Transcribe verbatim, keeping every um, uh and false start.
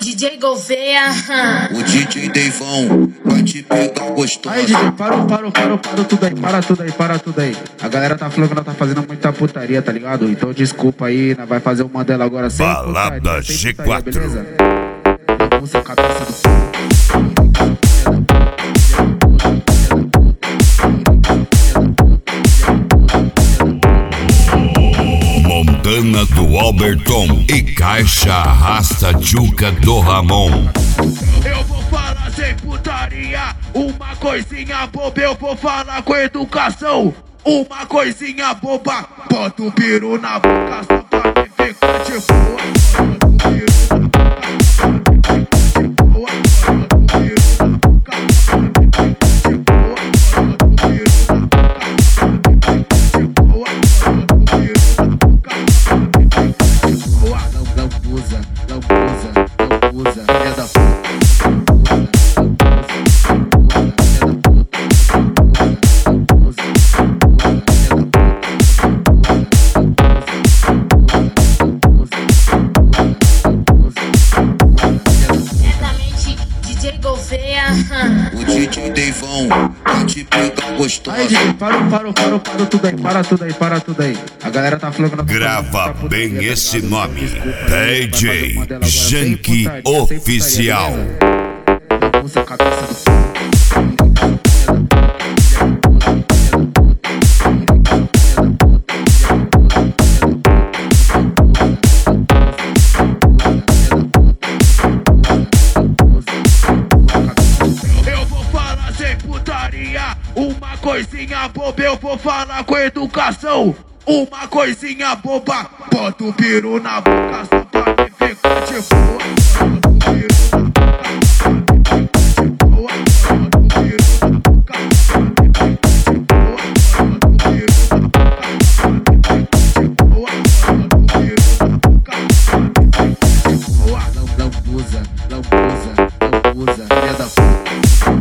D J Gouveia. O D J Deivão vai te pegar gostoso. Aí, D J, parou, parou, parou, parou tudo aí, para tudo aí, para tudo aí. A galera tá falando que nós tá fazendo muita putaria, tá ligado? Então desculpa aí, nós vai fazer o Mandela agora sem Balada putaria, sem G putaria, quatro. beleza? Bagunça a cabeça do Montana do Alberton e Caixa Arrasta Tchuca do Ramon. Eu vou falar sem putaria, uma coisinha boba, eu vou falar com educação. Uma coisinha boba, bota o peru na boca só pra me ficar de boa. Lambuza, lambuza, lambuza, filha da Diretamente D J Gouveia. O D J Deivão vai te pegar gostoso. Aí, D J, parou, parou, parou, parou tudo aí, para tudo aí, para tudo aí. A galera tá falando que nós tá fazendo Grava muita putaria, bem tá esse ligado? nome, Desculpa aí, D vai fazer o J Mandela agora sem Janky putaria, sem putaria, Oficial. beleza? Bagunça a cabeça do Eu vou falar sem putaria, uma coisinha boba, eu vou falar com educação. Uma coisinha boba, bota o peru na boca só pra me ficar de boa. lambuza, lambuza, lambuza, filha da